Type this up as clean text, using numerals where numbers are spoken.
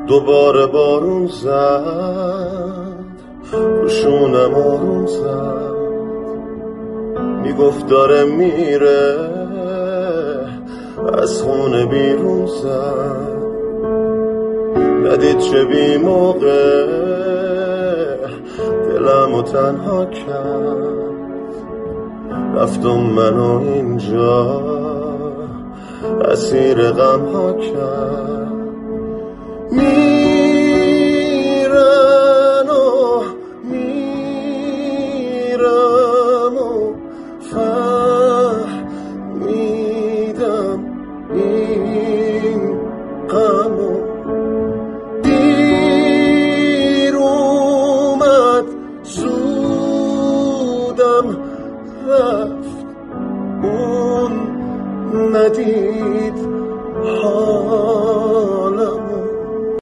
دوباره بارون زد، روشونم آروم زد، میگفت داره میره، از خونه بیرون زد. ندید چه بی موقع دلمو تنها کرد، رفتم منو اینجا اسیر غم ها کرد.